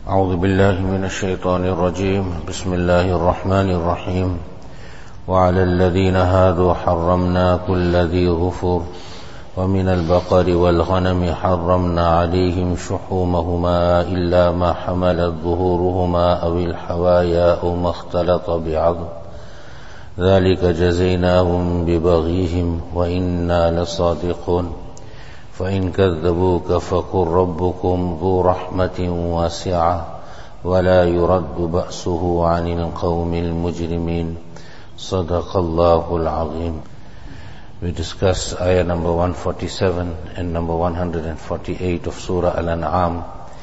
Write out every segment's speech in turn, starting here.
أعوذ بالله من الشيطان الرجيم. بسم الله الرحمن الرحيم. وعلى الذين هادوا حرمنا كل ذي ظفر ومن البقر والغنم حرمنا عليهم شحومهما إلا ما حملت ظهورهما أو الحوايا أو ما اختلط بعظم ذلك جزيناهم ببغيهم وإنا لصادقون فإن كذبوك فقل ربكم ذو رحمة واسعة ولا يرد بأسه عن القوم المجرمين. صدق الله العظيم. We discussed ayah number 147 and number 148 of Surah Al-An'am.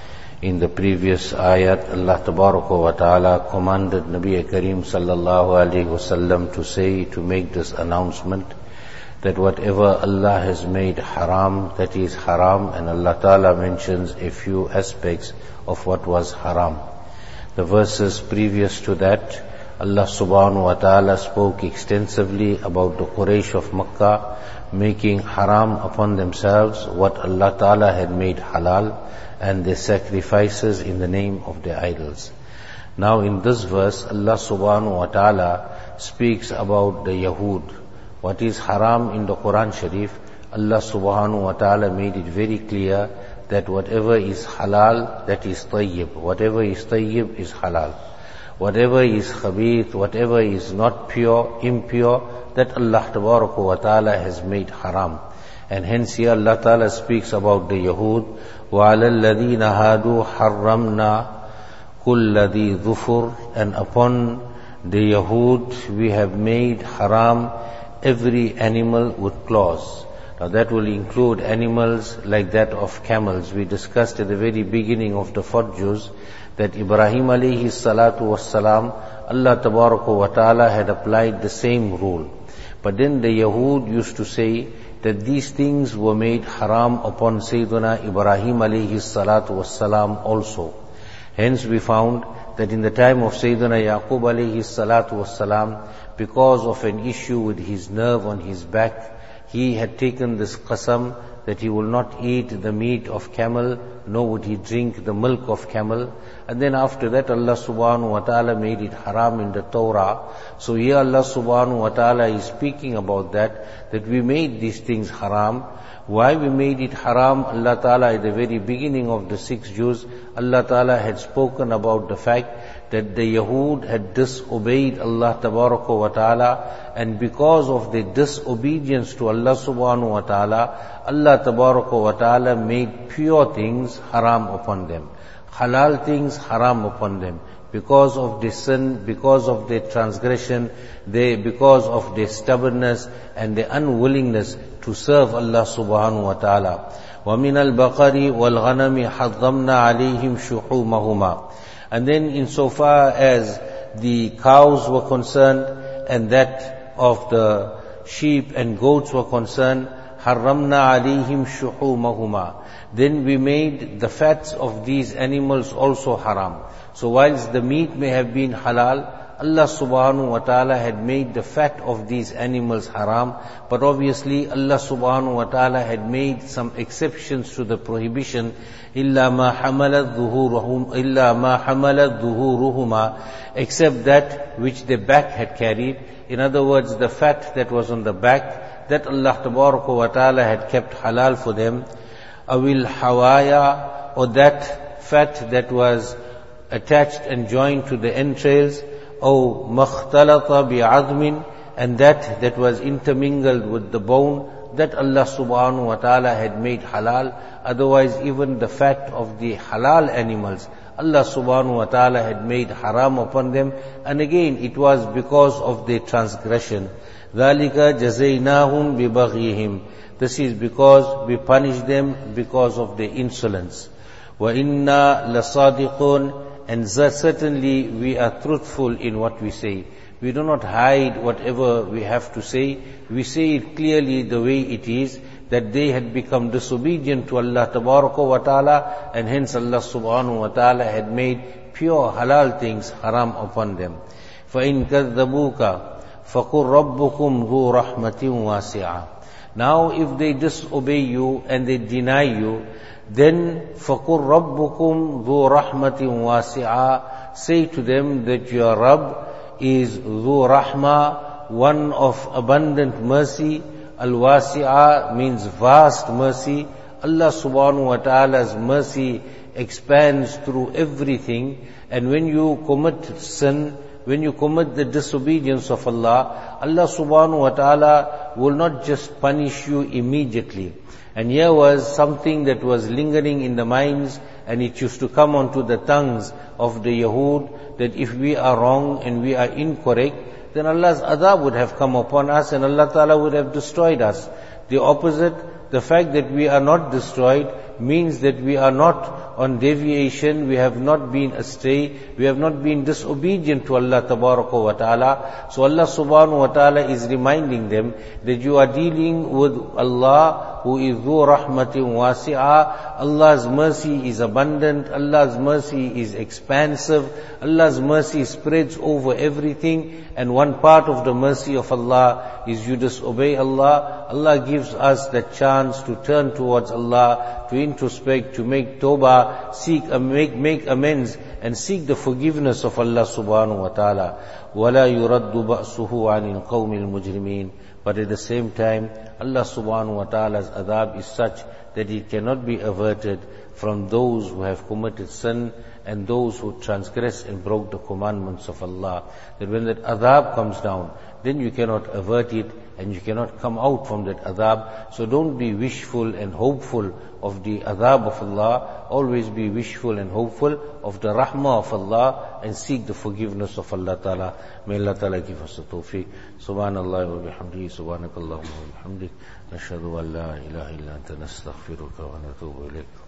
In the previous ayat, Allah Tabaraka wa Ta'ala commanded Nabi Kareem sallallahu alayhi wasallam to make this announcement, that whatever Allah has made haram, that is haram, and Allah Ta'ala mentions a few aspects of what was haram. The verses previous to that, Allah Subhanahu wa Ta'ala spoke extensively about the Quraysh of Makkah making haram upon themselves what Allah Ta'ala had made halal, and their sacrifices in the name of their idols. Now in this verse, Allah Subhanahu wa Ta'ala speaks about the Yahud. What is haram in the Quran Sharif, Allah Subhanahu wa Ta'ala made it very clear that whatever is halal, that is tayyib. Whatever is tayyib is halal. Whatever is khabith, whatever is not pure, impure, that Allah Tabaraka wa Ta'ala has made haram. And hence here Allah Ta'ala speaks about the Yahud. وَعَلَى الَّذِينَ هَادُوا حَرَّمْنَا كُلَّ ذِي ظُفُرٍ. And upon the Yahud we have made haram every animal with claws. Now that will include animals like that of camels. We discussed at the very beginning of the fourth juz that Ibrahim alayhi salatu wassalam, Allah Tabaraka wa Ta'ala had applied the same rule. But then the Yahud used to say that these things were made haram upon Sayyidina Ibrahim alayhi salatu wassalam also. Hence we found that in the time of Sayyidina Yaqub alayhi salatu wassalam, because of an issue with his nerve on his back, he had taken this qasam that he will not eat the meat of camel, nor would he drink the milk of camel. And then after that Allah Subhanahu wa Ta'ala made it haram in the Torah. So here Allah Subhanahu wa Ta'ala is speaking about that we made these things haram. Why we made it haram? Allah Ta'ala at the very beginning of the 6 juz, Allah Ta'ala had spoken about the fact that the Yahud had disobeyed Allah Tabaraka wa Ta'ala, and because of their disobedience to Allah Subhanahu wa Ta'ala, Allah Tabaraka wa Ta'ala made pure things haram upon them, halal things haram upon them, because of their sin, because of their transgression, because of their stubbornness and their unwillingness to serve Allah Subhanahu wa Ta'ala. وَمِنَ الْبَقَرِ وَالْغَنَمِ حَرَّمْنَا عَلَيْهِمْ شُحُومَهُمَا. And then insofar as the cows were concerned and that of the sheep and goats were concerned, حَرَّمْنَا عَلَيْهِمْ شُحُومَهُمَا. Then we made the fats of these animals also haram. So whilst the meat may have been halal, Allah Subhanahu wa Ta'ala had made the fat of these animals haram, but obviously Allah Subhanahu wa Ta'ala had made some exceptions to the prohibition. إِلَّا مَا حَمَلَتْ ظُهُورُهُمَا, except that which the back had carried. In other words, the fat that was on the back, that Allah Tabaraka wa Ta'ala had kept halal for them. أَوِلْ حَوَايَا, or that fat that was attached and joined to the entrails. أو مختلط بعظم, and that was intermingled with the bone, that Allah Subhanahu wa Ta'ala had made halal. Otherwise even the fat of the halal animals, Allah Subhanahu wa Ta'ala had made haram upon them, and again it was because of their transgression. ذَلِكَ جَزَيْنَاهُمْ بِبَغْيِهِمْ. This is because we punished them because of their insolence. وَإِنَّا لَصَادِقُونَ. And certainly we are truthful in what we say. We do not hide whatever we have to say. We say it clearly the way it is, that they had become disobedient to Allah Tabaraka wa Ta'ala, and hence Allah Subhanahu wa Ta'ala had made pure halal things haram upon them. فَإِن كَذَّبُوكَ فَقُلْ رَبُّكُمْ ذُو رَحْمَةٍ وَاسِعَةٍ. Now if they disobey you and they deny you, then فَقُلْ رَبُّكُمْ ذُو رَحْمَةٍ وَاسِعَةٍ, say to them that your Rabb is ذُو رَحْمَةٍ, one of abundant mercy. Al-Wasi'a means vast mercy. Allah subhanahu wa ta'ala's mercy expands through everything. And when you commit sin, when you commit the disobedience of Allah, Allah subhanahu wa ta'ala will not just punish you immediately. And here was something that was lingering in the minds, and it used to come onto the tongues of the Yahud, that if we are wrong and we are incorrect, then Allah's adab would have come upon us and Allah Ta'ala would have destroyed us. The opposite, the fact that we are not destroyed, means that we are not on deviation, we have not been astray, we have not been disobedient to Allah Tabaraka wa Ta'ala. So Allah Subhanahu wa Ta'ala is reminding them that you are dealing with Allah who is Dhu Rahmatin Wasi'a. Allah's mercy is abundant, Allah's mercy is expansive, Allah's mercy spreads over everything, and one part of the mercy of Allah is you disobey Allah. Allah gives us the chance to turn towards Allah, to introspect, to make tawbah, make amends, and seek the forgiveness of Allah subhanahu wa ta'ala. وَلَا يُرَدُّ بَأْسُهُ عَنِ الْقَوْمِ الْمُجْرِمِينَ. But at the same time, Allah subhanahu wa ta'ala's adab is such that it cannot be averted from those who have committed sin and those who transgress and broke the commandments of Allah. That when that adab comes down, then you cannot avert it and you cannot come out from that adab. So don't be wishful and hopeful of the adab of Allah. Always be wishful and hopeful of the rahmah of Allah and seek the forgiveness of Allah Ta'ala. May Allah Ta'ala give us the tawfiq. Subhanallah wa bihamdihi, subhanakallahumma wa bihamdik. Nashhadu an la ilaha illa anta nastaghfiruka wa natubu ilayk.